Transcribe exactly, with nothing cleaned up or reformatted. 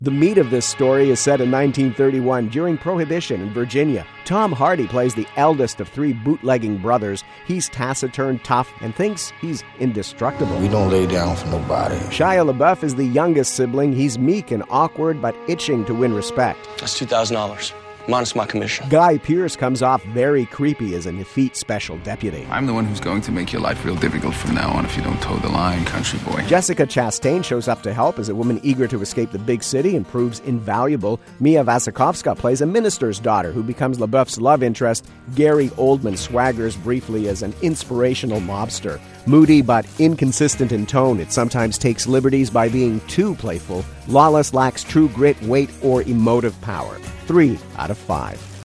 The meat of this story is set in nineteen thirty-one during Prohibition in Virginia. Tom Hardy plays the eldest of three bootlegging brothers. He's taciturn, tough, and thinks he's indestructible. We don't lay down for nobody. Shia LaBeouf is the youngest sibling. He's meek and awkward, but itching to win respect. That's two thousand dollars. Minus my commission. Guy Pearce comes off very creepy as a Nefeet special deputy. I'm the one who's going to make your life real difficult from now on if you don't toe the line, country boy. Jessica Chastain shows up to help as a woman eager to escape the big city and proves invaluable. Mia Wasikowska plays a minister's daughter who becomes LaBeouf's love interest. Gary Oldman swaggers briefly as an inspirational mobster. Moody but inconsistent in tone, it sometimes takes liberties by being too playful. Lawless lacks true grit, weight, or emotive power. Three out of five.